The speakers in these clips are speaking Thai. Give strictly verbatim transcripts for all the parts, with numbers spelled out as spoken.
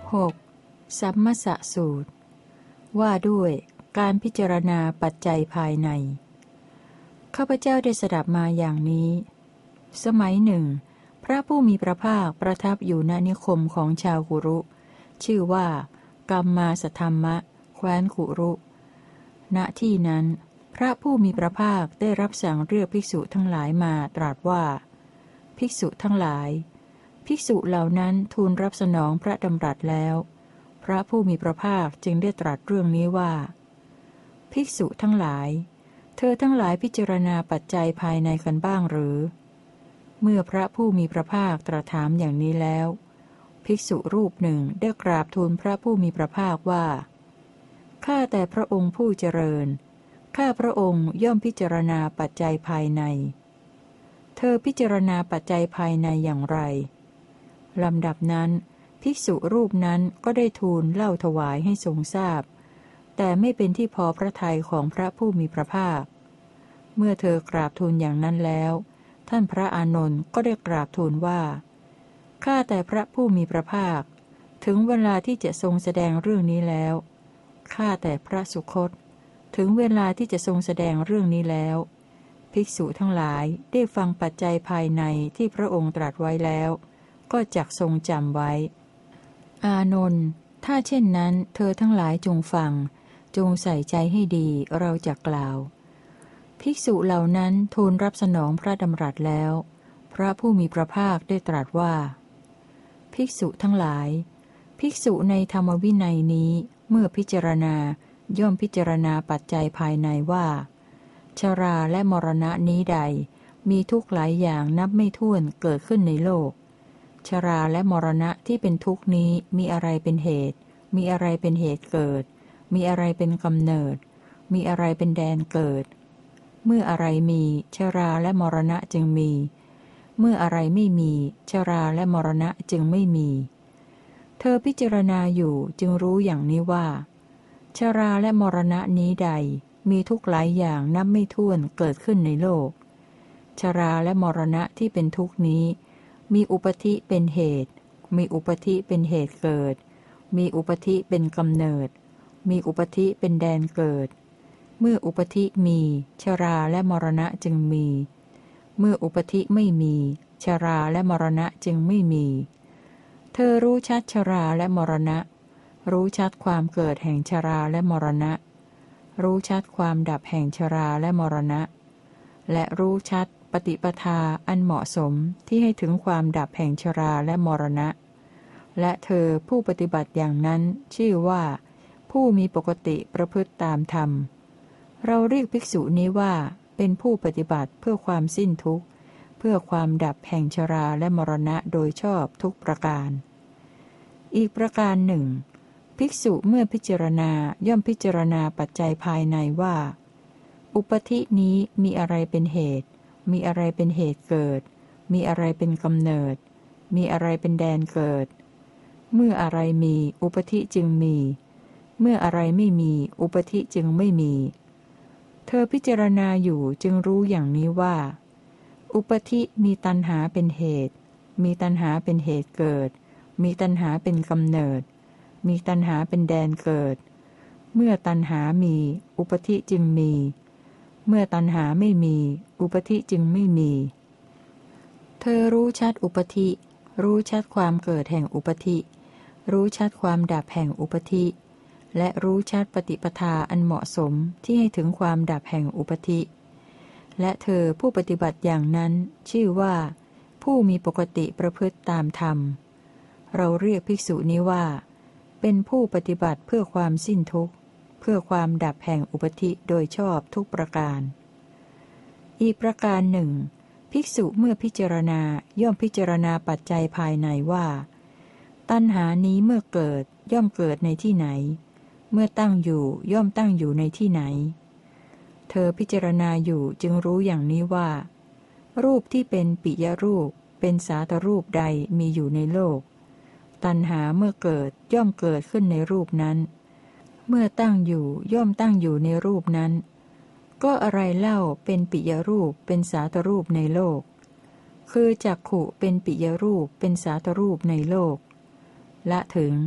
หก. สัมมัสสสูตรว่าด้วยการพิจารณาปัจจัยภายในข้าพเจ้าได้สดับมาอย่างนี้สมัยหนึ่งพระผู้มีพระภาคประทับอยู่ณนิคมของชาวกุรุ ชื่อว่ากัมมาสธัมมะแคว้นกุรุ ณที่นั้นพระผู้มีพระภาคได้รับสั่งเรียกภิกษุทั้งหลายมาตรัสว่าภิกษุทั้งหลายภิกษุเหล่านั้นทูลรับสนองพระดำรัสแล้วพระผู้มีพระภาคจึงได้ตรัสเรื่องนี้ว่าภิกษุทั้งหลายเธอทั้งหลายพิจารณาปัจจัยภายในกันบ้างหรือเมื่อพระผู้มีพระภาคตรัสถามอย่างนี้แล้วภิกษุรูปหนึ่งได้กราบทูลพระผู้มีพระภาคว่าข้าแต่พระองค์ผู้เจริญข้าพระองค์ย่อมพิจารณาปัจจัยภายในเธอพิจารณาปัจจัยภายในอย่างไรลำดับนั้นภิกษุรูปนั้นก็ได้ทูลเล่าถวายให้ทรงทราบแต่ไม่เป็นที่พอพระทัยของพระผู้มีพระภาคเมื่อเธอกราบทูลอย่างนั้นแล้วท่านพระอานนท์ก็ได้กราบทูลว่าข้าแต่พระผู้มีพระภาคถึงเวลาที่จะทรงแสดงเรื่องนี้แล้วข้าแต่พระสุคตถึงเวลาที่จะทรงแสดงเรื่องนี้แล้วภิกษุทั้งหลายได้ฟังปัจจัยภายในที่พระองค์ตรัสไว้แล้วก็จักทรงจำไว้อานนท์ถ้าเช่นนั้นเธอทั้งหลายจงฟังจงใส่ใจให้ดีเราจะกล่าวภิกษุเหล่านั้นทูลรับสนองพระดำรัสแล้วพระผู้มีพระภาคได้ตรัสว่าภิกษุทั้งหลายภิกษุในธรรมวินัยนี้เมื่อพิจารณาย่อมพิจารณาปัจจัยภายในว่าชราและมรณะนี้ใดมีทุกข์หลายอย่างนับไม่ถ้วนเกิดขึ้นในโลกชราและมรณะที่เป็นทุกข์นี้มีอะไรเป็นเหตุมีอะไรเป็นเหตุเกิดมีอะไรเป็นกำเนิดมีอะไรเป็นแดนเกิดเมื่ออะไรมีชราและมรณะจึงมีเมื่ออะไรไม่มีชราและมรณะจึงไม่มีเธอพิจารณาอยู่จึงรู้อย่างนี้ว่าชราและมรณะนี้ใดมีทุกข์หลายอย่างนับไม่ถ้วนเกิดขึ้นในโลกชราและมรณะที่เป็นทุกข์นี้มีอุปธิเป็นเหตุมีอุปธิเป็นเหตุเกิดมีอุปธิเป็นกำเนิดมีอุปธิเป็นแดนเกิดเมื่ออุปธิมีชราและมรณะจึงมีเมื่ออุปธิไม่มีชราและมรณะจึงไม่มีเธอรู้ชัดชราและมรณะรู้ชัดความเกิดแห่งชราและมรณะรู้ชัดความดับแห่งชราและมรณะและรู้ชัดปฏิปทาอันเหมาะสมที่ให้ถึงความดับแห่งชราและมรณะและเธอผู้ปฏิบัติอย่างนั้นชื่อว่าผู้มีปกติประพฤติตามธรรมเราเรียกภิกษุนี้ว่าเป็นผู้ปฏิบัติเพื่อความสิ้นทุกข์เพื่อความดับแห่งชราและมรณะโดยชอบทุกประการอีกประการหนึ่งภิกษุเมื่อพิจารณาย่อมพิจารณาปัจจัยภายในว่าอุปธินี้มีอะไรเป็นเหตุมีอะไรเป็นเหตุเกิดมีอะไรเป็นกำเนิดมีอะไรเป็นแดนเกิดเมื่ออะไรมีอุปธิจึงมีเมื่ออะไรไม่มีอุปธิจึงไม่มีเธอพิจารณาอยู่จึงรู้อย่างนี้ว่าอุปธิมีตัณหาเป็นเหตุมีตัณหาเป็นเหตุเกิดมีตัณหาเป็นกำเนิดมีตัณหาเป็นแดนเกิดเมื่อตัณหามีอุปธิจึงมีเมื่อตัณหาไม่มีอุปธิจึงไม่มีเธอรู้ชัดอุปธิรู้ชัดความเกิดแห่งอุปธิรู้ชัดความดับแห่งอุปธิและรู้ชัดปฏิปทาอันเหมาะสมที่ให้ถึงความดับแห่งอุปธิและเธอผู้ปฏิบัติอย่างนั้นชื่อว่าผู้มีปกติประพฤติตามธรรมเราเรียกภิกษุนี้ว่าเป็นผู้ปฏิบัติเพื่อความสิ้นทุกข์เพื่อความดับแห่งอุปธิโดยชอบทุกประการอีกประการหนึ่งภิกษุเมื่อพิจารณาย่อมพิจารณาปัจจัยภายในว่าตัณหานี้เมื่อเกิดย่อมเกิดในที่ไหนเมื่อตั้งอยู่ย่อมตั้งอยู่ในที่ไหนเธอพิจารณาอยู่จึงรู้อย่างนี้ว่ารูปที่เป็นปิยรูปเป็นสาตรูปใดมีอยู่ในโลกตัณหาเมื่อเกิดย่อมเกิดขึ้นในรูปนั้นเมื่อตั้งอยู่ย่อมตั้งอยู่ในรูปนั้นก็อะไรเล่าเป็นปิยรูปเป็นสาตรูปในโลกคือจักขุเป็นปิยรูปเป็นสาตรูปในโลกละถึง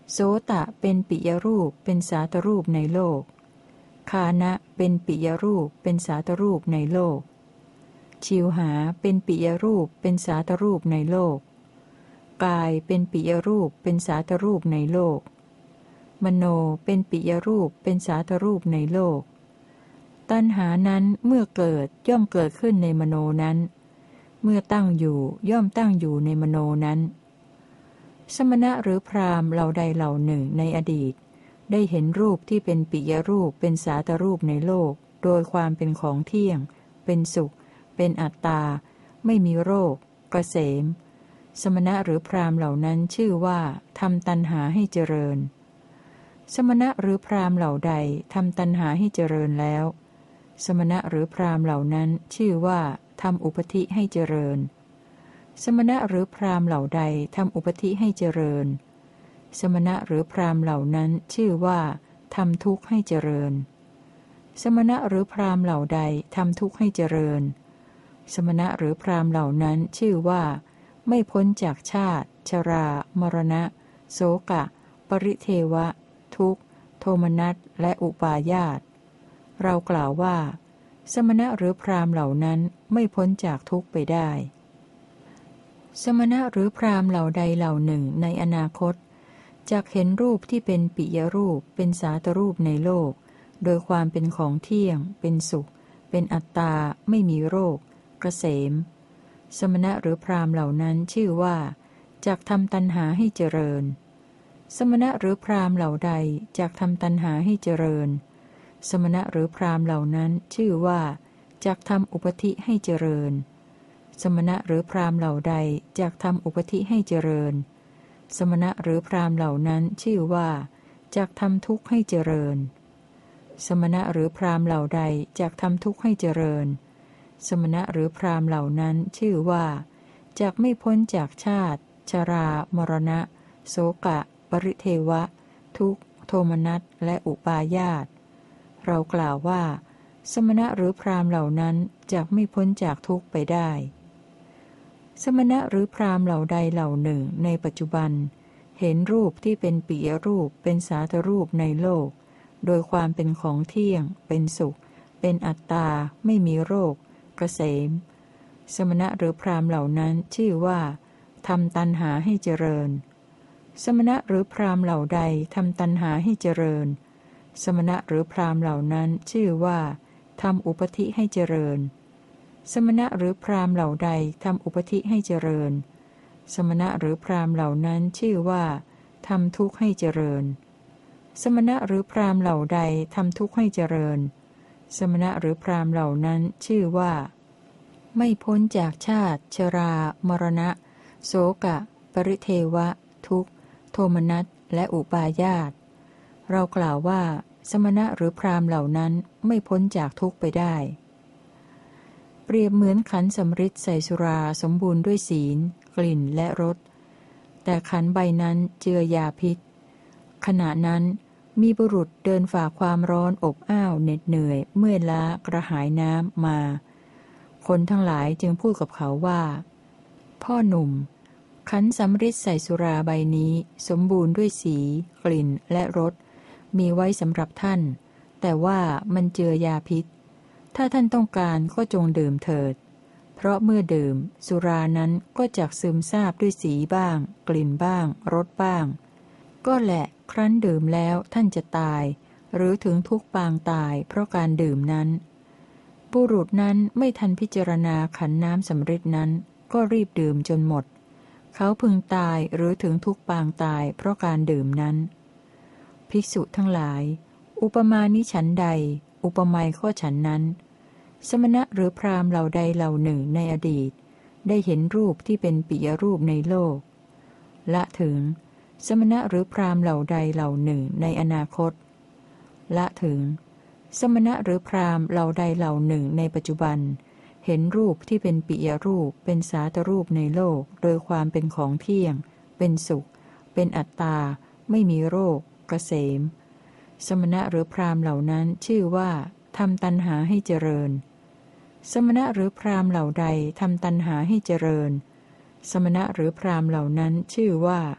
โสตะเป็นปิยรูปเป็นสาตรูปในโลกคานะเป็นปิยรูปเป็นสาตรูปในโลกชิวหาเป็นปิยรูปเป็นสาตรูปในโลกกายเป็นปิยรูปเป็นสาตรูปในโลกมโนเป็นปิยรูปเป็นสาตรูปในโลกตัณหานั้นเมื่อเกิดย่อมเกิดขึ้นในมโนนั้นเมื่อตั้งอยู่ย่อมตั้งอยู่ในมโนนั้นสมณะหรือพราหมณ์เหล่าใดเหล่าหนึ่งในอดีตได้เห็นรูปที่เป็นปิยรูปเป็นสาตรูปในโลกโดยความเป็นของเที่ยงเป็นสุขเป็นอัตตาไม่มีโรคเกษมสมณะหรือพราหมณ์เหล่านั้นชื่อว่าทำตัณหาให้เจริญสมณะหรือพราหมณ์เหล่าใดทำตัณหาให้เจริญแล้วสมณะหรือพราหมณ์เหล่านั้นชื่อว่าทำอุปธิให้เจริญสมณะหรือพราหมณ์เหล่าใดทำอุปธิให้เจริญสมณะหรือพราหมณ์เหล่านั้นชื่อว่าทำทุกข์ให้เจริญสมณะหรือพราหมณ์เหล่าใดทำทุกข์ให้เจริญสมณะหรือพราหมณ์เหล่านั้นชื่อว่าไม่พ้นจากชาติชรามรณะโศกะปริเทวะทุกข์โทมนัสและอุปาญาตเรากล่าวว่าสมณะหรือพราหมณ์เหล่านั้นไม่พ้นจากทุกข์ไปได้สมณะหรือพราหมณ์เหล่าใดเหล่าหนึ่งในอนาคตจักเห็นรูปที่เป็นปิยรูปเป็นสาตรูปในโลกโดยความเป็นของเที่ยงเป็นสุขเป็นอัตตาไม่มีโรคเกษมสมณะหรือพราหมณ์เหล่านั้นชื่อว่าจักทำตัณหาให้เจริญสมณะหรือพราหมณ์เหล่าใดจักทำตัณหาให้เจริญสมณะหรือพราหมณ์เหล่านั้นชื่อว่าจักทำอุปธิให้เจริญสมณะหรือพราหมณ์เหล่าใดจักทำอุปธิให้เจริญสมณะหรือพราหมณ์เหล่านั้นชื่อว่าจักทำทุกข์ให้เจริญสมณะหรือพราหมณ์เหล่าใดจักทำทุกข์ให้เจริญสมณะหรือพราหมณ์เหล่านั้นชื่อว่าจักไม่พ้นจากชาติชรามรณะโศกะปริเทวะทุกข์โทมนัสและอุปาญาตเรากล่าวว่าสมณะหรือพราหมณ์เหล่านั้นจักไม่พ้นจากทุกข์ไปได้สมณะหรือพราหมณ์เหล่าใดเหล่าหนึ่งในปัจจุบันเห็นรูปที่เป็นปิยรูปเป็นสาตรูปในโลกโดยความเป็นของเที่ยงเป็นสุขเป็นอัตตาไม่มีโรคเกษมสมณะหรือพราหมณ์เหล่านั้นชื่อว่าทำตัณหาให้เจริญสมณะหรือพราหมณ์เหล่าใดทำตัณหาให้เจริญสมณะหรือพราหมณ์เหล่านั้นชื่อว่าทำอุปธิให้เจริญสมณะหรือพราหมณ์เหล่าใดทำอุปธิให้เจริญสมณะหรือพราหมณ์เหล่านั้นชื่อว่าทำทุกข์ให้เจริญสมณะหรือพราหมณ์เหล่าใดทำทุกข์ให้เจริญสมณะหรือพราหมณ์เหล่านั้นชื่อว่าไม่พ้นจากชาติชรามรณะโศกะปริเทวะทุกข์โทมนัสและอุปาญาตเรากล่าวว่าสมณะหรือพราหมณ์เหล่านั้นไม่พ้นจากทุกข์ไปได้เปรียบเหมือนขันสำริดใส่สุราสมบูรณ์ด้วยศีลกลิ่นและรสแต่ขันใบนั้นเจือยาพิษขณะนั้นมีบุรุษเดินฝ่าความร้อนอบอ้าวเหน็ดเหนื่อยเมื่อยล้ากระหายน้ำมาคนทั้งหลายจึงพูดกับเขาว่าพ่อหนุ่มขันสำริดใส่สุราใบนี้สมบูรณ์ด้วยสีกลิ่นและรสมีไว้สำหรับท่านแต่ว่ามันเจือยาพิษถ้าท่านต้องการก็จงดื่มเถิดเพราะเมื่อดื่มสุรานั้นก็จักซึมซาบด้วยสีบ้างกลิ่นบ้างรสบ้างก็แหละครั้นดื่มแล้วท่านจะตายหรือถึงทุกปางตายเพราะการดื่มนั้นบุรุษนั้นไม่ทันพิจารณาขันน้ำสำริดนั้นก็รีบดื่มจนหมดเขาพึงตายหรือถึงทุกปางตายเพราะการดื่มนั้นภิกษุทั้งหลายอุปมาณิฉันใดอุปไมยข้อฉันนั้นสมณะหรือพราหมณ์เหล่าใดเหล่าหนึ่งในอดีตได้เห็นรูปที่เป็นปิยรูปในโลกละถึงสมณะหรือพราหมณ์เหล่าใดเหล่าหนึ่งในอนาคตละถึงสมณะหรือพราหมณ์เหล่าใดเหล่าหนึ่งในปัจจุบันเห็นรูปที่เป็นปิยรูปเป็นสาตรูปในโลกโดยความเป็นของเที่ยงเป็นสุขเป็นอัตตาไม่มีโรคเกษมสมณะหรือพราหมณ์เหล่านั้นชื่อว่าทำตัณหาให้เจริญสมณะหรือพราหมณ์เหล่าใดทำตัณหาให้เจริญสมณะหรือพราหมณ์เหล่านั้นชื่อว่า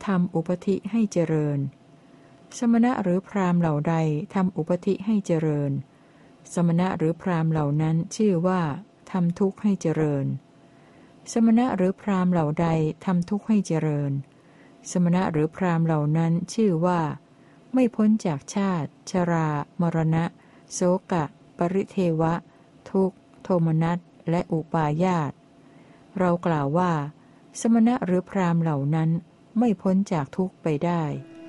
ทำอุปธิให้เจริญสมณะหรือพราหมณ์เหล่าใดทำอุปธิให้เจริญสมณะหรือพราหมณ์เหล่านั้นชื่อว่าทำทุกข์ให้เจริญสมณะหรือพราหมณ์เหล่าใดทำทุกข์ให้เจริญสมณะหรือพราหมณ์เหล่านั้นชื่อว่าไม่พ้นจากชาติชรามรณะโศกะปริเทวะทุกข์โทมนัสและอุปาญาตเรากล่าวว่าสมณะหรือพราหมณ์เหล่านั้นไม่พ้นจากทุกข์ไปได้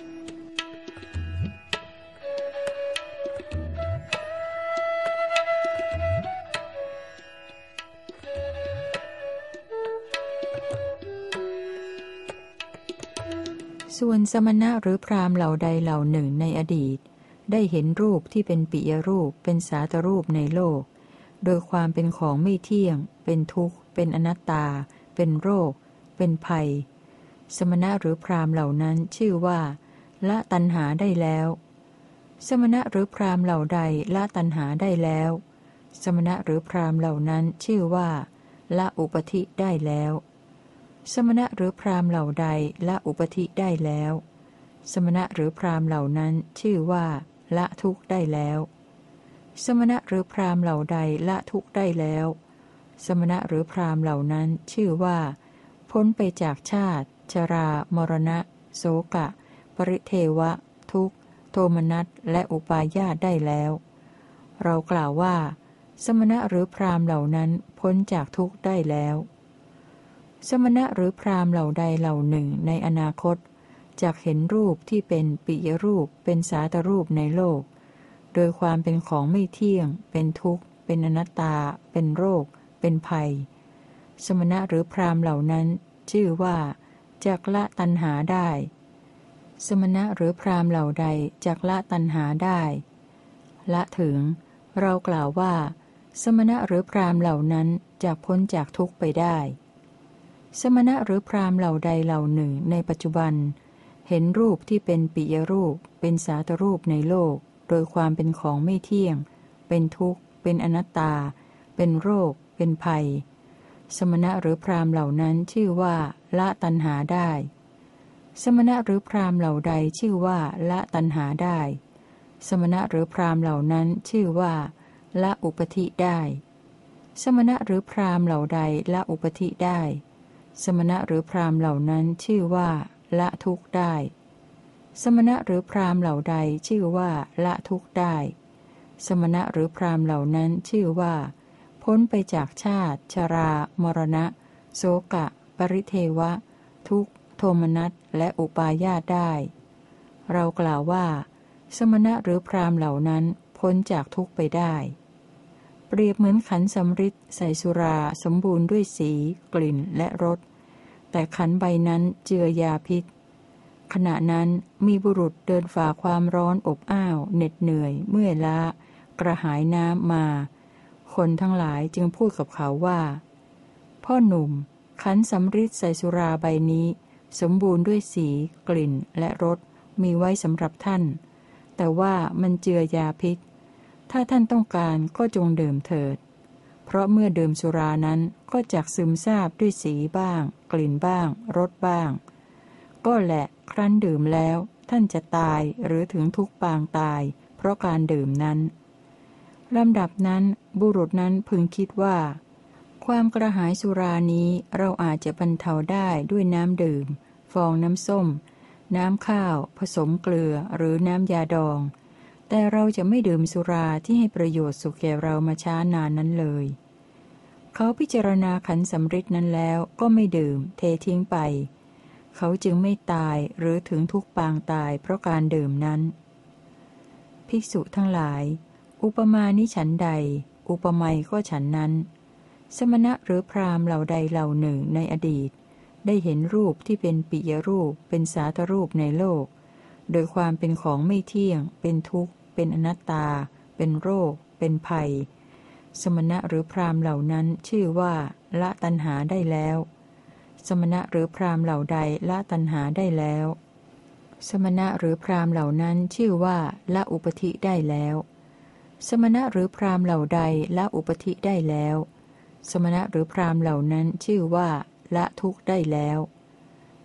ส่วนสมณะหรือพราหมณ์เหล่าใดเหล่าหนึ่งในอดีตได้เห็นรูปที่เป็นปิยรูปเป็นสาตรูปในโลกโดยความเป็นของไม่เที่ยงเป็นทุกข์เป็นอนัตตาเป็นโรคเป็นภัยสมณะหรือพราหมณ์เหล่านั้นชื่อว่าละตัณหาได้แล้วสมณะหรือพราหมณ์เหล่าใดละตัณหาได้แล้วสมณะหรือพราหมณ์เหล่านั้นชื่อว่าละอุปธิได้แล้วสมณะหรือพราหมณ์เหล่าใดละอุปธิได้แล้วสมณะหรือพราหมณ์เหล่านั้นชื่อว่าละทุกข์ได้แล้วสมณะหรือพราหมณ์เหล่าใดละทุกข์ได้แล้วสมณะหรือพราหมณ์เหล่านั้นชื่อว่าพ้นไปจากชาติชรามรณะโศกะปริเทวะทุกข์โทมนัสและอุปาญาตได้แล้วเรากล่าวว่าสมณะหรือพราหมณ์เหล่านั้นพ้นจากทุกข์ได้แล้วสมณะหรือพราหมณ์เหล่าใดเหล่าหนึ่งในอนาคตจักเห็นรูปที่เป็นปิยรูปเป็นสาตรูปในโลกโดยความเป็นของไม่เที่ยงเป็นทุกข์เป็นอนัตตาเป็นโรคเป็นภัยสมณะหรือพราหมณ์เหล่านั้นชื่อว่าจักละตัณหาได้สมณะหรือพราหมณ์เหล่าใดจักละตัณหาได้ละถึงเรากล่าวว่าสมณะหรือพราหมณ์เหล่านั้นจักพ้นจากทุกข์ไปได้สมณะหรือพราหมณ์เหล่าใดเหล่าหนึ่งในปัจจุบันเห็นรูปที่เป็นปิยรูปเป็นสาตรูปในโลกโดยความเป็นของไม่เที่ยงเป็นทุกข์เป็นอนัตตาเป็นโรคเป็นภัยสมณะหรือพราหมณ์เหล่านั้นชื่อว่าละตัณหาได้สมณะหรือพราหมณ์เหล่าใดชื่อว่าละตัณหาได้สมณะหรือพราหมณ์เหล่านั้นชื่อว่าละอุปธิได้สมณะหรือพราหมณ์เหล่าใดละอุปธิได้สมณะหรือพราหมณ์เหล่านั้นชื่อว่าละทุกข์ได้สมณะหรือพราหมณ์เหล่าใดชื่อว่าละทุกข์ได้สมณะหรือพราหมณ์เหล่านั้นชื่อว่าพ้นไปจากชาติชรามรณะโศกะปริเทวะทุกข์โทมนัสและอุปาญาตได้เรากล่าวว่าสมณะหรือพราหมณ์เหล่านั้นพ้นจากทุกข์ไปได้เปรียบเหมือนขันสำริดใส่สุราสมบูรณ์ด้วยสีกลิ่นและรสแต่ขันใบนั้นเจือยาพิษขณะนั้นมีบุรุษเดินฝ่าความร้อนอบอ้าวเหน็ดเหนื่อยเมื่อยล้ากระหายน้ำมาคนทั้งหลายจึงพูดกับเขาว่าพ่อหนุ่มขันสำริดใส่สุราใบนี้สมบูรณ์ด้วยสีกลิ่นและรสมีไว้สำหรับท่านแต่ว่ามันเจือยาพิษถ้าท่านต้องการก็จงดื่มเถิดเพราะเมื่อดื่มสุรานั้นก็จักซึมซาบด้วยสีบ้างกลิ่นบ้างรสบ้างก็แหละครั้นดื่มแล้วท่านจะตายหรือถึงทุกปางตายเพราะการดื่มนั้นลำดับนั้นบุรุษนั้นพึงคิดว่าความกระหายสุรานี้เราอาจจะบรรเทาได้ด้วยน้ำดื่มฟองน้ำส้มน้ำข้าวผสมเกลือหรือน้ำยาดองแต่เราจะไม่ดื่มสุราที่ให้ประโยชน์สุขแก่เรามาช้านานนั้นเลยเขาพิจารณาขันสำริดนั้นแล้วก็ไม่ดื่มเททิ้งไปเขาจึงไม่ตายหรือถึงทุกปางตายเพราะการดื่มนั้นภิกษุทั้งหลายอุปมาณิฉันใดอุปไมยก็ฉันนั้นสมณะหรือพราหมณ์เหล่าใดเหล่าหนึ่งในอดีตได้เห็นรูปที่เป็นปิยรูปเป็นสาตรูปในโลกโดยความเป็นของไม่เที่ยงเป็นทุกข์เป็นอนัตตาเป็นโรคเป็นภัยสมณะหรือพราหมณ์เหล่านั้นชื่อว่าละตัณหาได้แล้วสมณะหรือพราหมณ์เหล่าใดละตัณหาได้แล้วสมณะหรือพราหมณ์เหล่านั้นชื่อว่าละอุปธิได้แล้วสมณะหรือพราหมณ์เหล่าใดละอุปธิได้แล้วสมณะหรือพราหมณ์เหล่านั้นชื่อว่าละทุกข์ได้แล้วส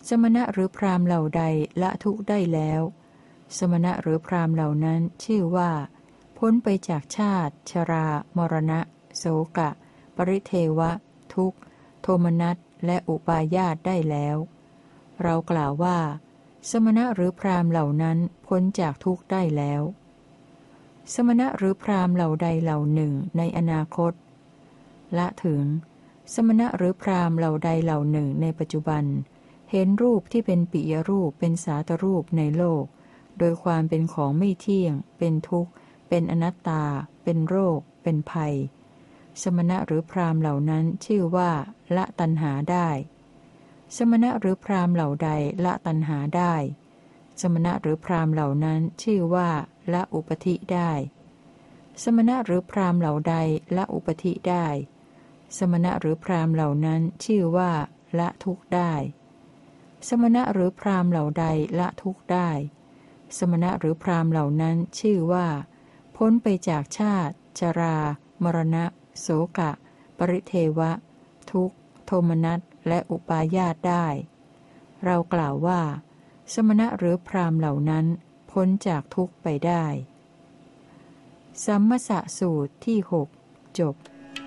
สมณะหรือพราหมณ์เหล่าใดละทุกข์ได้แล้วสมณะหรือพราหมณ์เหล่านั้นชื่อว่าพ้นไปจากชาติชรามรณะโศกะปริเทวะทุกข์โทมนัสและอุปาญาตได้แล้วเรากล่าวว่าสมณะหรือพราหมณ์เหล่านั้นพ้นจากทุกข์ได้แล้วสมณะหรือพราหมณ์เหล่าใดเหล่าหนึ่งในอนาคตละถึงสมณะหรือพราหมณ์เหล่าใดเหล่าหนึ่งในปัจจุบันเห็นรูปที่เป็นปิยรูปเป็นสาตรูปในโลกโดยความเป็นของไม่เที่ยงเป็นทุกข์เป็นอนัตตาเป็นโรคเป็นภัยสมณะหรือพราหมณ์เหล่านั้นชื่อว่าละตัณหาได้สมณะหรือพราหมณ์เหล่าใดละตัณหาได้สมณะหรือพราหมณ์เหล่านั้นชื่อว่าละอุปธิได้สมณะหรือพราหมณ์เหล่าใดละอุปธิได้สมณะหรือพราหมณ์เหล่านั้นชื่อว่าละทุกข์ได้สมณะหรือพราหมณ์เหล่าใดละทุกข์ได้สมณะหรือพราหมณ์เหล่านั้นชื่อว่าพ้นไปจากชาติชรามรณะโสกะปริเทวะทุกข์โทมนัสและอุปาญาตได้เรากล่าวว่าสมณะหรือพราหมณ์เหล่านั้นพ้นจากทุกข์ไปได้สัมมสสูตรที่หกจบ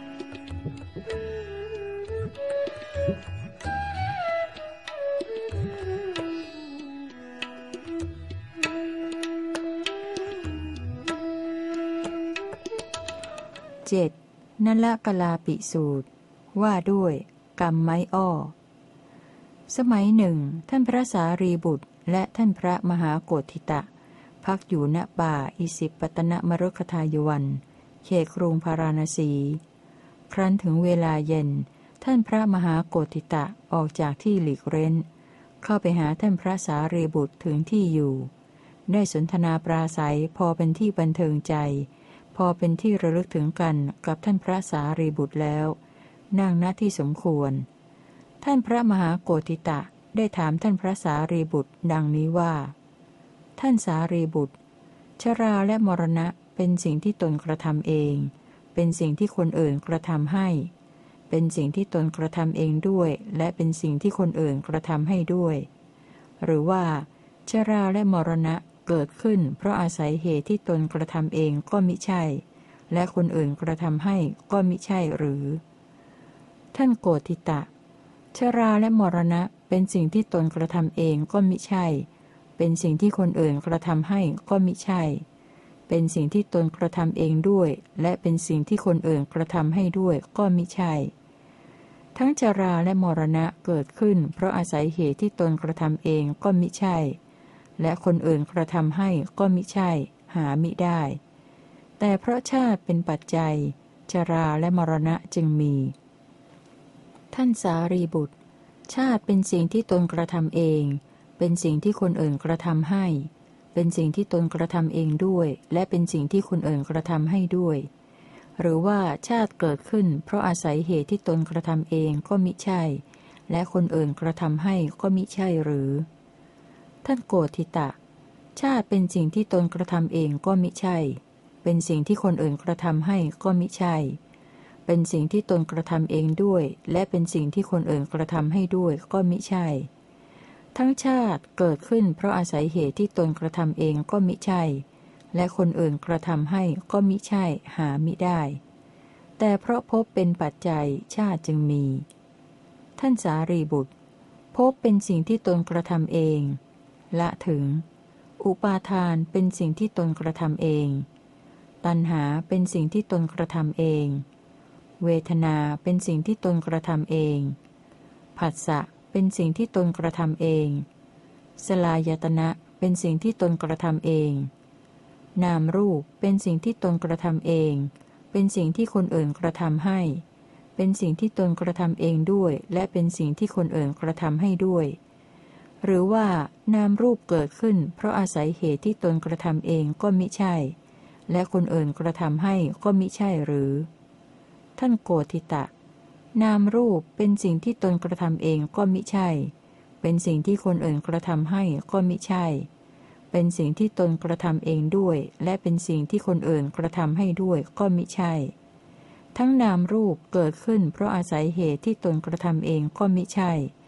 เจ็ดนลกลาปิสูตรว่าด้วยกรรมไม้อ้อสมัยหนึ่งท่านพระสารีบุตรและท่านพระมหาโกฏิตะพักอยู่ณป่าอิสิปตนมฤคทายวันเขตกรุงพาราณสีครั้นถึงเวลาเย็นท่านพระมหาโกฏิตะออกจากที่หลีกเร้นเข้าไปหาท่านพระสารีบุตรถึงที่อยู่ได้สนทนาปราศัยพอเป็นที่บันเทิงใจพอเป็นที่ระลึกถึงกันกับท่านพระสารีบุตรแล้วนั่งณที่สมควรท่านพระมหาโกฏิตะได้ถามท่านพระสารีบุตรดังนี้ว่าท่านสารีบุตรชราและมรณะเป็นสิ่งที่ตนกระทำเองเป็นสิ่งที่คนอื่นกระทำให้เป็นสิ่งที่ตนกระทำเองด้วยและเป็นสิ่งที่คนอื่นกระทำให้ด้วยหรือว่าชราและมรณะเกิดขึ้นเพราะอาศัยเหตุที่ตนกระทำเองก็มิใช่และคนอื่นกระทำให้ก็มิใช่หรือท่านโกฏิตะชราและมรณะเป็นสิ่งที่ตนกระทำเองก็มิใช่เป็นสิ่งที่คนอื่นกระทำให้ก็มิใช่เป็นสิ่งที่ตนกระทำเองด้วยและเป็นสิ่งที่คนอื่นกระทำให้ด้วยก็มิใช่ทั้งชราและมรณะเกิดขึ้นเพราะอาศัยเหตุที่ตนกระทำเองก็มิใช่และคนอื่นกระทำให้ก็มิใช่หามิได้แต่เพราะชาติเป็นปัจจัยชราและมรณะจึงมีท่านสารีบุตรชาติเป็นสิ่งที่ตนกระทำเองเป็นสิ่งที่คนอื่นกระทำให้เป็นสิ่งที่ตนกระทำเองด้วยและเป็นสิ่งที่คนอื่นกระทำให้ด้วยหรือว่าชาติเกิดขึ้นเพราะอาศัยเหตุที่ตนกระทำเองก็มิใช่และคนอื่นกระทำให้ก็มิใช่หรือท่านโกฏิตะชาติเป็นสิ่งที่ตนกระทำเองก็มิใช่เป็นสิ่งที่คนอื่นกระทำให้ก็มิใช่เป็นสิ่งที่ตนกระทำเองด้วยและเป็นสิ่งที่คนอื่นกระทำให้ด้วยก็มิใช่ทั้งชาติเกิดขึ้นเพราะอาศัยเหตุที่ตนกระทำเองก็มิใช่และคนอื่นกระทำให้ก็มิใช่หามิได้แต่เพราะภพเป็นปัจจัยชาติจึงมีท่านสารีบุตรภพเป็นสิ่งที่ตนกระทำเองละถึงอุปาทานเป็นสิ่งที่ตนกระทำเองตัณหาเป็นสิ่งที่ตนกระทำเองเวทนาเป็นสิ่งที่ตนกระทำเองผัสสะเป็นสิ่งที่ตนกระทำเองสลายตนะเป็นสิ่งที่ตนกระทำเองนามรูปเป็นสิ่งที่ตนกระทำเองเป็นสิ่งที่คนอื่นกระทำให้เป็นสิ่งที่ตนกระทำเองด้วยและเป็นสิ่งที่คนอื่นกระทำให้ด้วยหรือว่านามรูปเกิดขึ้นเพราะอาศัยเหตุที่ตนกระทำเองก็มิใช่และคนอื่นกระทำให้ก็มิใช่หรือท่านโกฏิตะนามรูปเป็นสิ่งที่ตนกระทำเองก็มิใช่เป็นสิ่งที่คนอื่นกระทำให้ก็มิใช่เป็นสิ่งที่ตนกระทำเองด้วยและเป็นสิ่งที่คนอื่นกระทำให้ด้วยก็มิใช่ทั้งนามรูปเกิดขึ้นเพราะอาศัยเหตุที่ตนกระทำเองก็มิใช่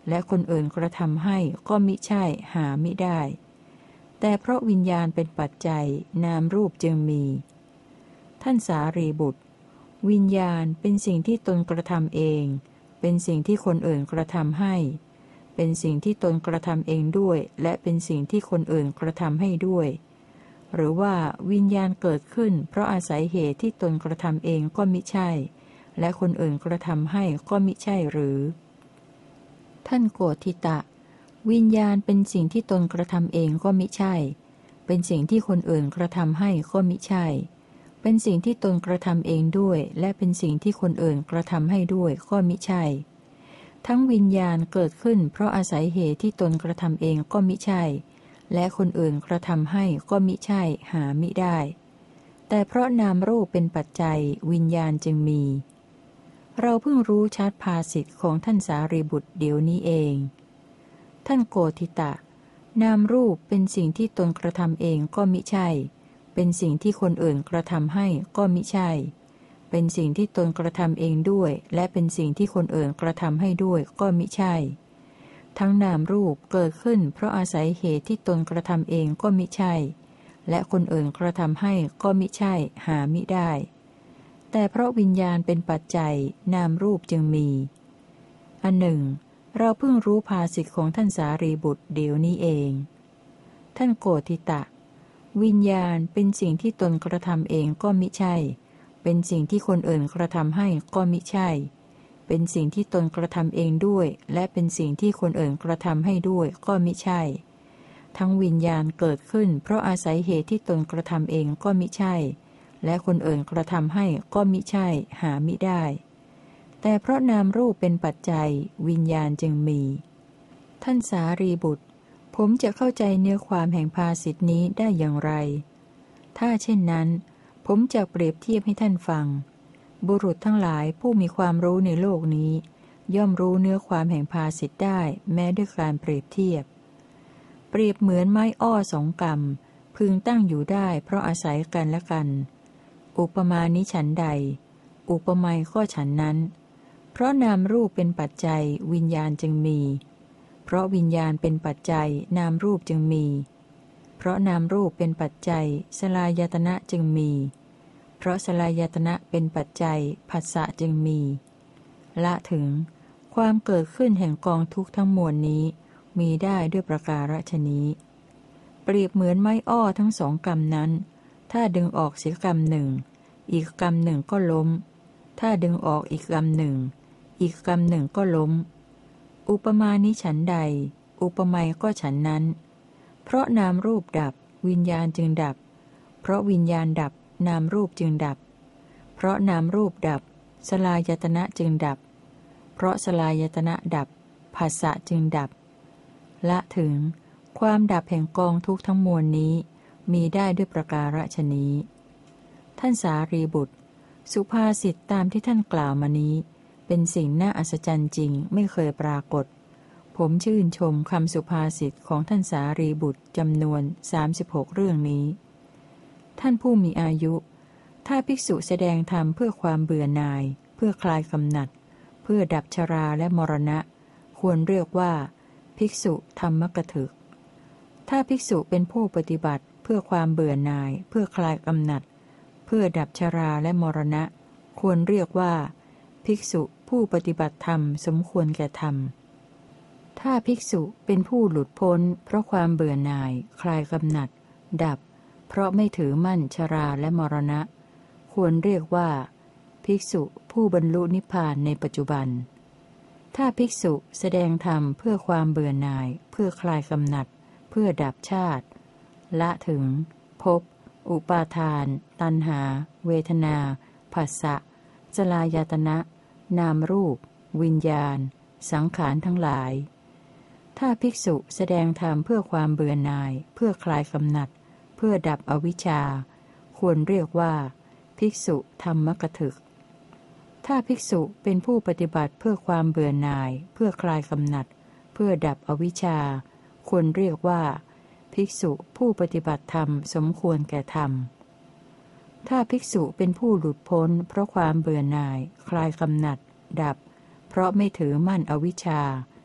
และคนอื่นกระทำให้ก็มิใช่หามิได้แต่เพราะวิญญาณเป็นปัจจัยนามรูปจึงมีท่านสารีบุตรวิญญาณเป็นสิ่งที่ตนกระทำเองเป็นสิ่งที่คนอื่นกระทำให้เป็นสิ่งที่ตนกระทำเองด้วยและเป็นสิ่งที่คนอื่นกระทำให้ด้วยหรือว่าวิญญาณเกิดขึ้นเพราะอาศัยเหตุที่ตนกระทำเองก็มิใช่และคนอื่นกระทำให้ก็มิใช่หรือท่านโกฏฐิตะวิญญาณเป็นสิ่งที่ตนกระทำเองก็มิใช่เป็นสิ่งที่คนอื่นกระทำให้ก็มิใช่เป็นสิ่งที่ตนกระทำเองด้วยและเป็นสิ่งที่คนอื่นกระทำให้ด้วยก็มิใช่ทั้งวิญญาณเกิดขึ้นเพราะอาศัยเหตุที่ตนกระทำเองก็มิใช่และคนอื่นกระทำให้ก็มิใช่หามิได้แต่เพราะนามรูปเป็นปัจจัยวิญญาณจึงมีเราเพิ่งรู้ชัดภาสิทธิ์ของท่านสารีบุตรเดี๋ยวนี้เองท่านโกฏฐิตะนามรูปเป็นสิ่งที่ตนกระทำเองก็มิใช่เป็นสิ่งที่คนอื่นกระทำให้ก็มิใช่เป็นสิ่งที่ตนกระทำเองด้วยและเป็นสิ่งที่คนอื่นกระทำให้ด้วยก็มิใช่ทั้งนามรูปเกิดขึ้นเพราะอาศัยเหตุที่ตนกระทำเองก็มิใช่และคนอื่นกระทำให้ก็มิใช่หามิได้แต่เพราะวิญญาณเป็นปัจจัยนามรูปจึงมีอันหนึ่งเราเพิ่งรู้ภาสิทธิ์ของท่านสารีบุตรเดี๋ยวนี้เองท่านโกฏฐิตะวิญญาณเป็นสิ่งที่ตนกระทำเองก็มิใช่เป็นสิ่งที่คนอื่นกระทำให้ก็มิใช่เป็นสิ่งที่ตนกระทำเองด้วยและเป็นสิ่งที่คนอื่นกระทำให้ด้วยก็มิใช่ทั้งวิญญาณเกิดขึ้นเพราะอาศัยเหตุที่ตนกระทำเองก็มิใช่และคนอื่นกระทำให้ก็มิใช่หามิได้แต่เพราะนามรูปเป็นปัจจัยวิญญาณจึงมีท่านสารีบุตรผมจะเข้าใจเนื้อความแห่งภาษิตนี้ได้อย่างไรถ้าเช่นนั้นผมจะเปรียบเทียบให้ท่านฟังบุรุษทั้งหลายผู้มีความรู้ในโลกนี้ย่อมรู้เนื้อความแห่งภาษิตได้แม้ด้วยการเปรียบเทียบเปรียบเหมือนไม้อ้อสองกำพึงตั้งอยู่ได้เพราะอาศัยกันและกันอุปมานี้ฉันใดอุปไมยก็ฉันนั้นเพราะนามรูปเป็นปัจจัยวิญญาณจึงมีเพราะวิญญาณเป็นปัจจัยนามรูปจึงมีเพราะนามรูปเป็นปัจจัยสลายตนะจึงมีเพราะสลายตนะเป็นปัจจัยผัสสะจึงมีละถึงความเกิดขึ้นแห่งกองทุกข์ทั้งมวลนี้มีได้ด้วยประการฉนี้เปรียบเหมือนไม้อ้อทั้งสองกำนั้นถ้าดึงออกเสียกำหนึ่งอีกกำหนึ่งก็ล้มถ้าดึงออกอีกกำหนึ่งอีกกำหนึ่งก็ล้มอุปมานี้ฉันใดอุปไมยก็ฉันนั้นเพราะนามรูปดับวิญญาณจึงดับเพราะวิญญาณดับนามรูปจึงดับเพราะนามรูปดับสลายตนะจึงดับเพราะสลายตนะดับผัสสะจึงดับละถึงความดับแห่งกองทุกข์ทั้งมวลนี้มีได้ด้วยประการฉนี้ท่านสารีบุตรสุภาษิตตามที่ท่านกล่าวมานี้เป็นสิ่งน่าอัศจรรย์จริงไม่เคยปรากฏผมชื่นชมคำสุภาษิตของท่านสารีบุตรจำนวนสามสิบหกเรื่องนี้ท่านผู้มีอายุถ้าภิกษุแสดงธรรมเพื่อความเบื่อหน่ายเพื่อคลายกำหนัดเพื่อดับชราและมรณะควรเรียกว่าภิกษุธรรมกถึกถ้าภิกษุเป็นผู้ปฏิบัติเพื่อความเบื่อหน่ายเพื่อคลายกำหนัดเพื่อดับชราและมรณะควรเรียกว่าภิกษุผู้ปฏิบัติธรรมสมควรแก่ธรรมถ้าภิกษุเป็นผู้หลุดพ้นเพราะความเบื่อหน่ายคลายกำหนัดดับเพราะไม่ถือมั่นชราและมรณะควรเรียกว่าภิกษุผู้บรรลุนิพพานในปัจจุบันถ้าภิกษุแสดงธรรมเพื่อความเบื่อหน่ายเพื่อคลายกำหนัดเพื่อดับชาติละถึงภพอุปาทานตัณหาเวทนาผัสสะสลายตนะนามรูปวิญญาณสังขารทั้งหลายถ้าภิกษุแสดงธรรมเพื่อความเบื่อหน่ายเพื่อคลายกำหนัดเพื่อดับอวิชชาควรเรียกว่าภิกษุธรรมกถึกถ้าภิกษุเป็นผู้ปฏิบัติเพื่อความเบื่อหน่ายเพื่อคลายกำหนัดเพื่อดับอวิชชาควรเรียกว่าภิกษุผู้ปฏิบัติธรรมสมควรแก่ธรรมถ้าภิกษุเป็นผู้หลุดพ้นเพราะความเบื่อหน่ายคลายกำหนัดดับเพราะไม่ถือมั่นอวิชชา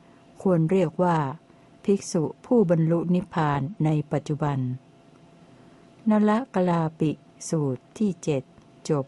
ควรเรียกว่าภิกษุผู้บรรลุนิพพานในปัจจุบันนลกลาปิสูตรที่เจ็ดจบ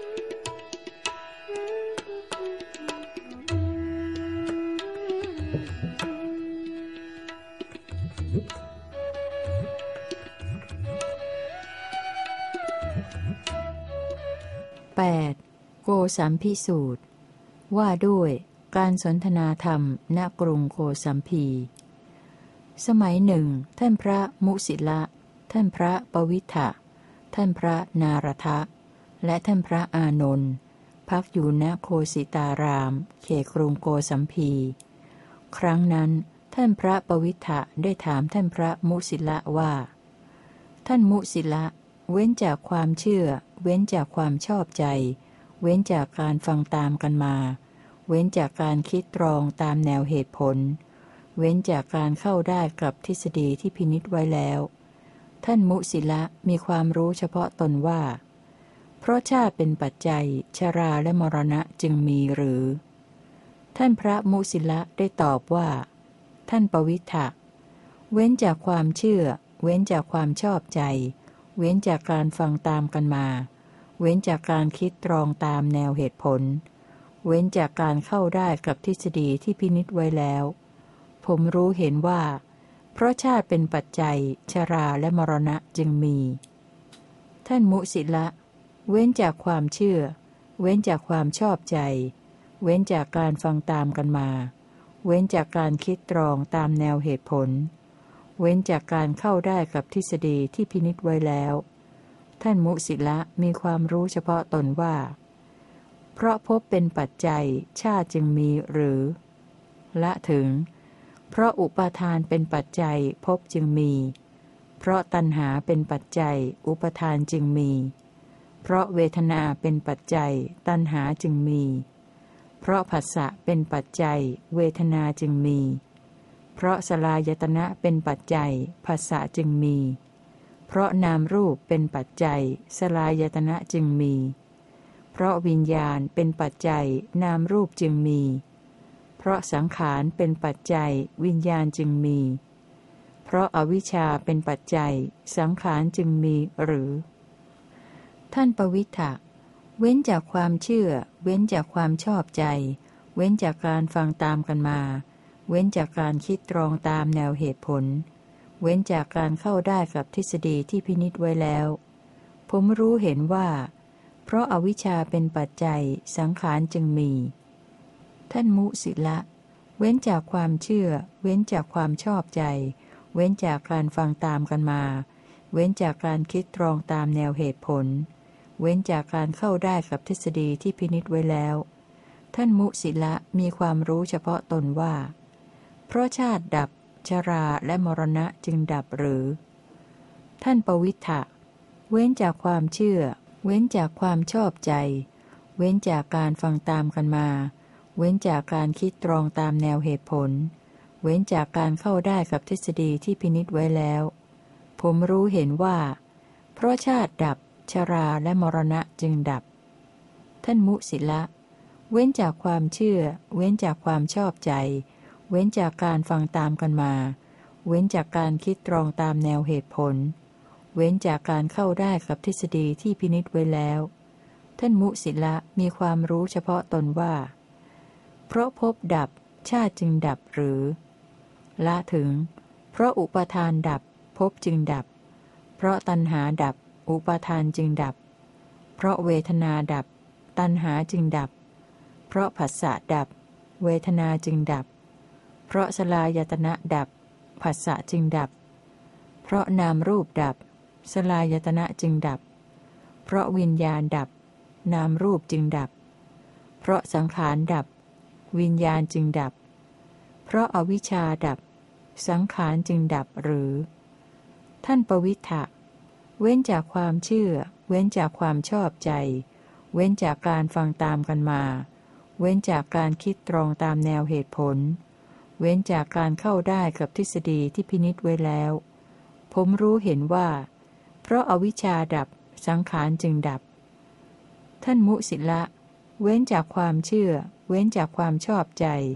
แปดโกสัมภิสูตรว่าด้วยการสนทนาธรรมณกรุงโกสัมพีสมัยหนึ่งท่านพระมุสิละท่านพระปวิทธะท่านพระนารทะและท่านพระอานนท์พักอยู่ณโคสิตารามเขตกรุงโกสัมพีครั้งนั้นท่านพระปวิทธะได้ถามท่านพระมุสิละว่าท่านมุสิละเว้นจากความเชื่อเว้นจากความชอบใจเว้นจากการฟังตามกันมาเว้นจากการคิดตรองตามแนวเหตุผลเว้นจากการเข้าได้กับทฤษฎีที่พินิจไว้แล้วท่านมุสิละมีความรู้เฉพาะตนว่าเพราะชาติเป็นปัจจัยชราและมรณะจึงมีหรือท่านพระมุสิละได้ตอบว่าท่านปวิทธะเว้นจากความเชื่อเว้นจากความชอบใจเว้นจากการฟังตามกันมาเว้นจากการคิดตรองตามแนวเหตุผลเว้นจากการเข้าได้กับทฤษฎีที่พินิจไว้แล้วผมรู้เห็นว่าเพราะชาติเป็นปัจจัยชราและมรณะจึงมีท่านมุสิละเว้นจากความเชื่อเว้นจากความชอบใจเว้นจากการฟังตามกันมาเว้นจากการคิดตรองตามแนวเหตุผลเว้นจากการเข้าได้กับทฤษฎีที่พินิจไว้แล้วท่านมุสิละมีความรู้เฉพาะตนว่าเพราะภพเป็นปัจจัยชาติจึงมีหรือละถึงเพราะอุปาทานเป็นปัจจัยภพจึงมีเพราะตัณหาเป็นปัจจัยอุปาทานจึงมีเพราะเวทนาเป็นปัจจัยตัณหาจึงมีเพราะผัสสะเป็นปัจจัยเวทนาจึงมีเพราะสลายตนะเป็นปัจจัยผัสสะจึงมีเพราะนามรูปเป็นปัจจัยสลายตนะจึงมีเพราะวิญญาณเป็นปัจจัยนามรูปจึงมีเพราะสังขารเป็นปัจจัยวิญญาณจึงมีเพราะอวิชชาเป็นปัจจัยสังขารจึงมีหรือท่านปวิทธะเว้นจากความเชื่อเว้นจากความชอบใจเว้นจากการฟังตามกันมาเว้นจากการคิดตรองตามแนวเหตุผลเว้นจากการเข้าได้กับทฤษฎีที่พินิจไว้แล้วผมรู้เห็นว่าเพราะอาวิชชาเป็นปัจจัยสังขารจึงมีท่านมุสิละเว้นจากความเชื่อเว้นจากความชอบใจเว้นจากการฟังตามกันมาเว้นจากการคิดตรองตามแนวเหตุผลเว้นจากการเข้าได้กับทฤษฎีที่พินิจไว้แล้วท่านมุสิละมีความรู้เฉพาะตนว่าเพราะชาติดับชราและมรณะจึงดับหรือท่านปวิทธะเว้นจากความเชื่อเว้นจากความชอบใจเว้นจากการฟังตามกันมาเว้นจากการคิดตรองตามแนวเหตุผลเว้นจากการเข้าได้กับทฤษฎีที่พินิจไว้แล้วผมรู้เห็นว่าเพราะชาติดับชราและมรณะจึงดับท่านมุสิละเว้นจากความเชื่อเว้นจากความชอบใจเว้นจากการฟังตามกันมาเว้นจากการคิดตรองตามแนวเหตุผลเว้นจากการเข้าได้กับทฤษฎีที่พินิจไว้แล้วท่านมุสิละมีความรู้เฉพาะตนว่าเพราะภพดับชาติจึงดับหรือละถึงเพราะอุปาทานดับภพจึงดับเพราะตัณหาดับอุปาทานจึงดับเพราะเวทนาดับตัณหาจึงดับเพราะผัสสะดับเวทนาจึงดับเพราะสลายตนะดับผัสสะจึงดับเพราะนามรูปดับสลายตนะจึงดับเพราะวิญญาณดับนามรูปจึงดับเพราะสังขารดับวิญญาณจึงดับเพราะอวิชชาดับสังขารจึงดับหรือท่านปวิทธะเว้นจากความเชื่อเว้นจากความชอบใจเว้นจากการฟังตามกันมาเว้นจากการคิดตรองตามแนวเหตุผลเว้นจากการเข้าได้กับทฤษฎีที่พินิจไว้แล้วผมรู้เห็นว่าเพราะอาวิชชาดับสังขารจึงดับท่านมุสิละเว้นจากความเชื่อเว้นจากความชอบใจ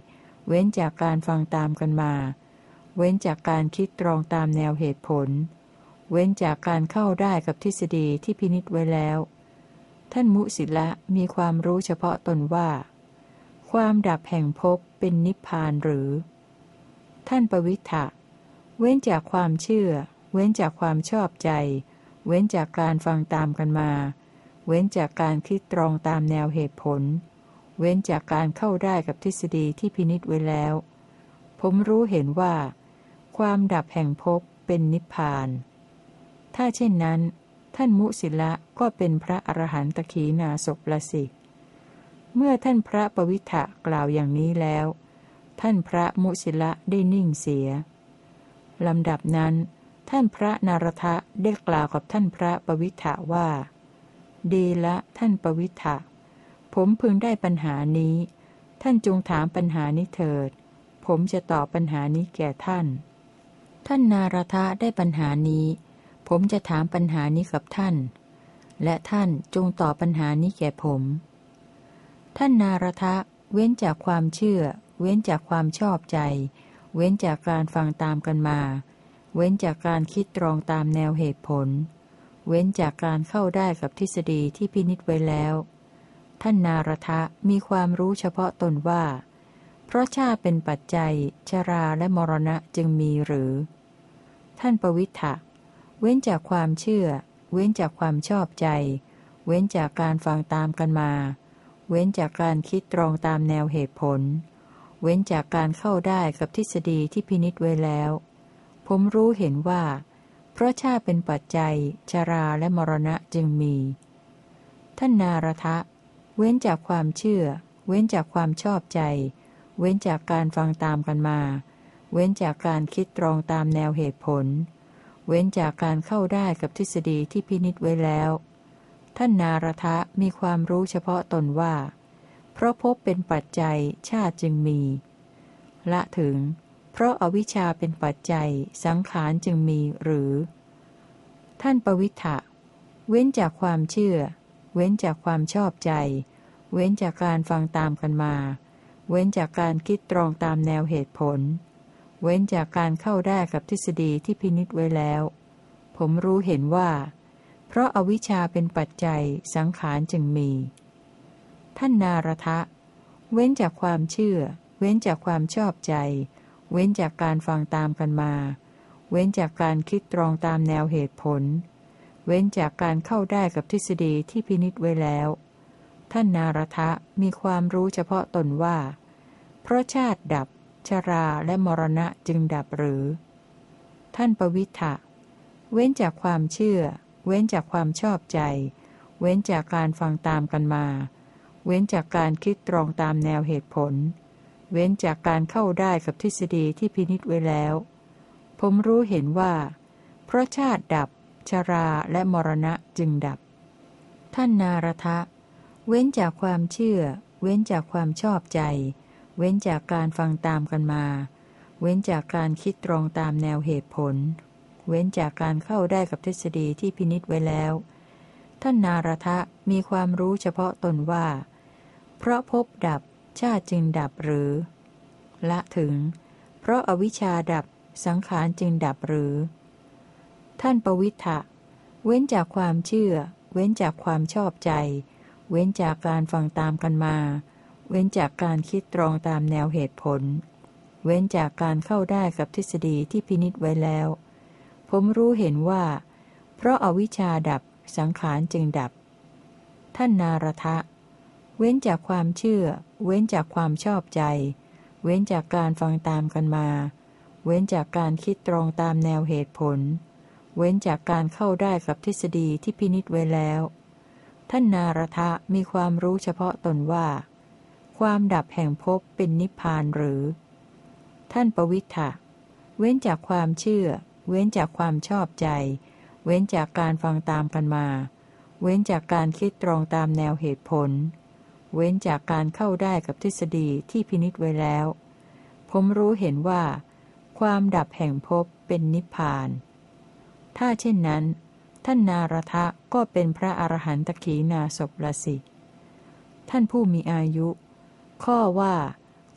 เว้นจากการฟังตามกันมาเว้นจากการคิดตรองตามแนวเหตุผลเว้นจากการเข้าได้กับทฤษฎีที่พินิจไว้แล้วท่านมุสิละมีความรู้เฉพาะตนว่าความดับแห่งภพเป็นนิพพานหรือท่านปวิทธะเว้นจากความเชื่อเว้นจากความชอบใจเว้นจากการฟังตามกันมาเว้นจากการคิดตรองตามแนวเหตุผลเว้นจากการเข้าได้กับทฤษฎีที่พินิจไว้แล้วผมรู้เห็นว่าความดับแห่งภพเป็นนิพพานถ้าเช่นนั้นท่านมุสิละก็เป็นพระอรหันตขีณาสพละสิเมื่อท่านพระปวิทธะกล่าวอย่างนี้แล้วท่านพระมุสิละได้นิ่งเสียลำดับนั้นท่านพระนารถะได้กล่าวกับท่านพระปวิทธะว่าดีละท่านปวิทธะผมพึงได้ปัญหานี้ท่านจงถามปัญหานี้เถิดผมจะตอบปัญหานี้แก่ท่านท่านนารถะได้ปัญหานี้ผมจะถามปัญหานี้กับท่านและท่านจงตอบปัญหานี้แก่ผมท่านนารถะเว้นจากความเชื่อเว้นจากความชอบใจเว้นจากการฟังตามกันมาเว้นจากการคิดตรองตามแนวเหตุผลเว้นจากการเข้าได้กับทฤษฎีที่พินิจไว้แล้วท่านนารถะมีความรู้เฉพาะตนว่าเพราะชาติเป็นปัจจัยชราและมรณะจึงมีหรือท่านปวิทธะเว้นจากความเชื่อเว้นจากความชอบใจเว้นจากการฟังตามกันมาเว้นจากการคิดตรองตามแนวเหตุผลเว้นจากการเข้าได้กับทฤษฎีที่พินิจไว้แล้วผมรู้เห็นว่าเพราะชาติเป็นปัจจัยชราและมรณะจึงมีท่านนารถะเว้นจากความเชื่อเว้นจากความชอบใจเว้นจากการฟังตามกันมาเว้นจากการคิดตรองตามแนวเหตุผลเว้นจากการเข้าได้กับทฤษฎีที่พินิจไว้แล้วท่านนารถะมีความรู้เฉพาะตนว่าเพราะภพเป็นปัจจัยชาติจึงมีละถึงเพราะอวิชชาเป็นปัจจัยสังขารจึงมีหรือท่านปวิทธะเว้นจากความเชื่อเว้นจากความชอบใจเว้นจากการฟังตามกันมาเว้นจากการคิดตรองตามแนวเหตุผลเว้นจากการเข้าได้กับทฤษฎีที่พินิจไว้แล้วผมรู้เห็นว่าเพราะอวิชชาเป็นปัจจัยสังขารจึงมีท่านนารถะเว้นจากความเชื่อเว้นจากความชอบใจเว้นจากการฟังตามกันมาเว้นจากการคิดตรองตามแนวเหตุผลเว้นจากการเข้าได้กับทฤษฎีที่พินิจไว้แล้วท่านนารถะมีความรู้เฉพาะตนว่าเพราะชาติดับชราและมรณะจึงดับหรือท่านปวิทธะเว้นจากความเชื่อเว้นจากความชอบใจเว้นจากการฟังตามกันมาเว้นจากการคิดตรองตามแนวเหตุผลเว้นจากการเข้าได้กับทฤษฎีที่พินิจไว้แล้วผมรู้เห็นว่าเพราะชาติดับชราและมรณะจึงดับท่านนารถะเว้นจากความเชื่อเว้นจากความชอบใจเว้นจากการฟังตามกันมาเว้นจากการคิดตรองตามแนวเหตุผลเว้นจากการเข้าได้กับทฤษฎีที่พินิจไว้แล้วท่านนารถะมีความรู้เฉพาะตนว่าเพราะภพดับชาติจึงดับหรือละถึงเพราะอวิชชาดับสังขารจึงดับหรือท่านปวิทธะเว้นจากความเชื่อเว้นจากความชอบใจเว้นจากการฟังตามกันมาเว้นจากการคิดตรองตามแนวเหตุผลเว้นจากการเข้าได้กับทฤษฎีที่พินิจไว้แล้วผมรู้เห็นว่าเพราะอาวิชชาดับสังขารจึงดับท่านนารถะเว้นจากความเชื่อเว้นจากความชอบใจเว้นจากการฟังตามกันมาเว้นจากการคิดตรองตามแนวเหตุผลเว้นจากการเข้าได้กับทฤษฎีที่พินิจไว้แล้วท่านนารถะมีความรู้เฉพาะตนว่าความดับแห่งภพเป็นนิพพานหรือท่านปวิทธะเว้นจากความเชื่อเว้นจากความชอบใจเว้นจากการฟังตามกันมาเว้นจากการคิดตรองตามแนวเหตุผลเว้นจากการเข้าได้กับทฤษฎีที่พินิจไว้แล้วผมรู้เห็นว่าความดับแห่งภพเป็นนิพพานถ้าเช่นนั้นท่านนารถะก็เป็นพระอรหันตขีณาสพละสิท่านผู้มีอายุข้อว่า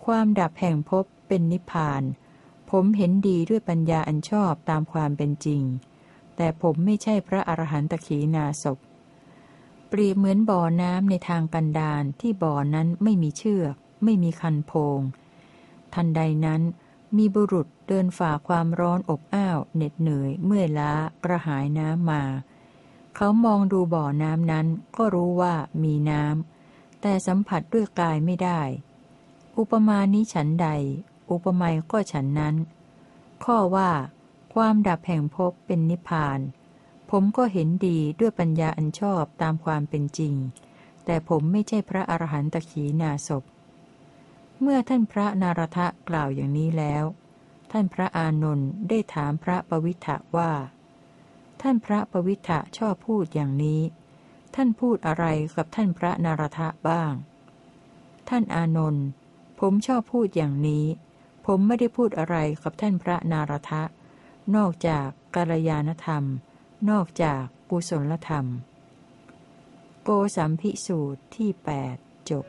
ความดับแห่งภพเป็นนิพพานผมเห็นดีด้วยปัญญาอันชอบตามความเป็นจริงแต่ผมไม่ใช่พระอรหันตขีณาสพเปรียบเหมือนบ่อน้ำในทางกันดารที่บ่อนั้นไม่มีเชือกไม่มีคันโพงทันใดนั้นมีบุรุษเดินฝ่าความร้อนอบอ้าวเหน็ดเหนื่อยเมื่อยล้ากระหายน้ำมาเขามองดูบ่อน้ำนั้นก็รู้ว่ามีน้ำแต่สัมผัสด้วยกายไม่ได้อุปมานี้ฉันใดอุปไมยก็ฉันนั้นข้อว่าความดับแห่งภพเป็นนิพพานผมก็เห็นดีด้วยปัญญาอันชอบตามความเป็นจริงแต่ผมไม่ใช่พระอรหันตขีณาสพเมื่อท่านพระนารถะกล่าวอย่างนี้แล้วท่านพระอานนท์ได้ถามพระปวิทถะว่าท่านพระปวิทถะชอบพูดอย่างนี้ท่านพูดอะไรกับท่านพระนารถะบ้างท่านอานนท์ผมชอบพูดอย่างนี้ผมไม่ได้พูดอะไรกับท่านพระนารถะนอกจากกัลยาณธรรมนอกจากกุศลธรรมโกสัมภิสูตรที่แปดจบ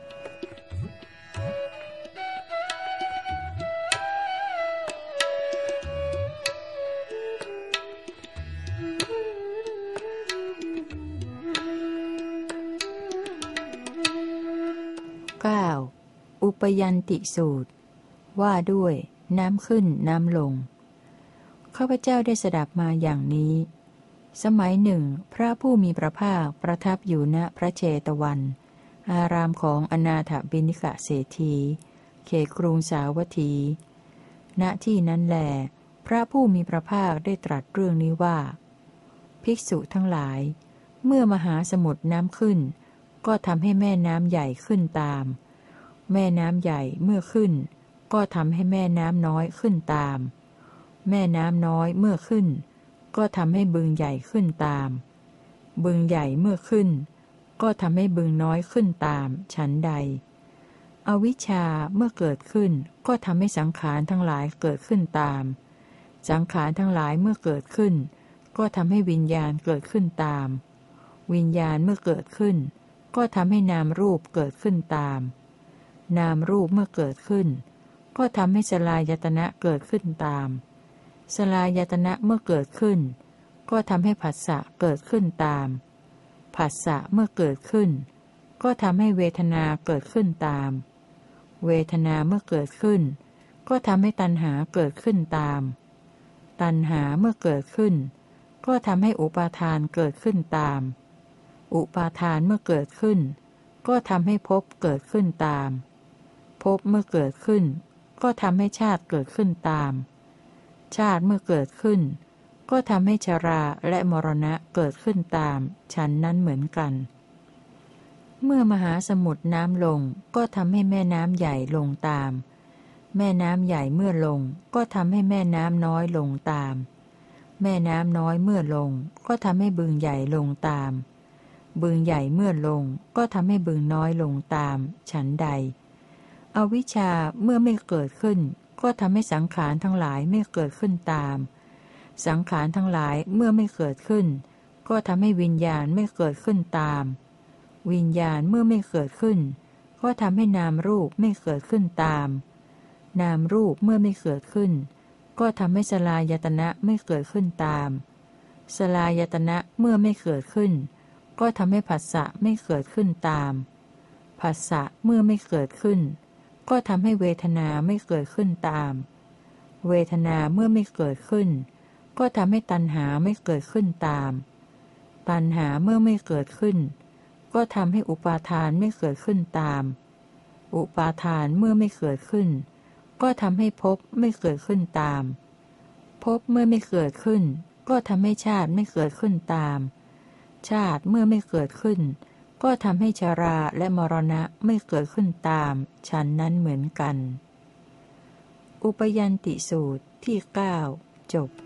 เก้าอุปยันติสูตรว่าด้วยน้ำขึ้นน้ำลงข้าพเจ้าได้สดับมาอย่างนี้สมัยหนึ่งพระผู้มีพระภาคประทับอยู่ณพระเชตวันอารามของอนาถบิณฑิกเศรษฐีเขตกรุงสาวัตถีณที่นั้นแลพระผู้มีพระภาคได้ตรัสเรื่องนี้ว่าภิกษุทั้งหลายเมื่อมหาสมุทรน้ำขึ้นก็ทำให้แม่น้ำใหญ่ขึ้นตามแม่น้ำใหญ่เมื่อขึ้นก็ทำให้แม่น้ำน้อยขึ้นตามแม่น้ำน้อยเมื่อขึ้นก็ทำให้บึงใหญ่ขึ้นตามบึงใหญ่เมื่อขึ้นก็ทำให้บึงน้อยขึ้นตามฉันใดอวิชชาเมื่อเกิดขึ้นก็ทำให้สังขารทั้งหลายเกิดขึ้นตามสังขารทั้งหลายเมื่อเกิดขึ้นก็ทำให้วิญญาณเกิดขึ้นตามวิญญาณเมื่อเกิดขึ้นก็ทำให้นามรูปเกิดขึ้นตามนามรูปเมื่อเกิดขึ้นก็ทำให้สลายตนะเกิดขึ้นตามสลายตนะเมื่อเกิดขึ้นก็ทำให้ผัสสะเกิดขึ้นตามผัสสะเมื่อเกิดขึ้นก็ทำให้เวทนาเกิดขึ้นตามเวทนาเมื่อเกิดขึ้นก็ทำให้ตัณหาเกิดขึ้นตามตัณหาเมื่อเกิดขึ้นก็ทำให้อุปาทานเกิดขึ้นตามอุปาทานเมื่อเกิดขึ้นก็ทำให้ภพเกิดขึ้นตามภพเมื่อเกิดขึ้นก็ทำให้ชาติเกิดขึ้นตามชาติเมื่อเกิดขึ้นก็ทำให้ชราและมรณะเกิดขึ้นตามฉันนั้นเหมือนกันเมื่อมหาสมุทรน้ำลงก็ทำให้แม่น้ำใหญ่ลงตามแม่น้ำใหญ่เมื่อลงก็ทำให้แม่น้ำน้อยลงตามแม่น้ำน้อยเมื่อลงก็ทำให้บึงใหญ่ลงตามบึงใหญ่เมื่อลงก็ทำให้บึงน้อยลงตามฉันใดอวิชชาเมื่อไม่เกิดขึ้นก็ทำให้สังขารทั้งหลายไม่เกิดขึ้นตามสังขารทั้งหลายเมื่อไม่เกิดขึ้นก็ทำให้วิญญาณไม่เกิดขึ้นตามวิญญาณเมื่อไม่เกิดขึ้นก็ทำให้นามรูปไม่เกิดขึ้นตามนามรูปเมื่อไม่เกิดขึ้นก็ทำให้สลายตนะไม่เกิดขึ้นตามสลายตนะเมื่อไม่เกิดขึ้นก็ทำให้ผัสสะไม่เกิดขึ้นตามผัสสะเมื่อไม่เกิดขึ้นก็ทำให้เวทนาไม่เกิดขึ้นตามเวทนาเมื่อไม่เกิดขึ้นก็ทำให้ตัณหาไม่เกิดขึ้นตามตัณหาเมื่อไม่เกิดขึ้นก็ทำให้อุปาทานไม่เกิดขึ้นตามอุปาทานเมื่อไม่เกิดขึ้นก็ทำให้ภพไม่เกิดขึ้นตามภพเมื่อไม่เกิดขึ้นก็ทำให้ชาติไม่เกิดขึ้นตามชาติเมื่อไม่เกิดขึ้นก็ทำให้ชราและมรณะไม่เกิดขึ้นตามฉันนั้นเหมือนกันอุปยันติสูตรที่เก้าจบ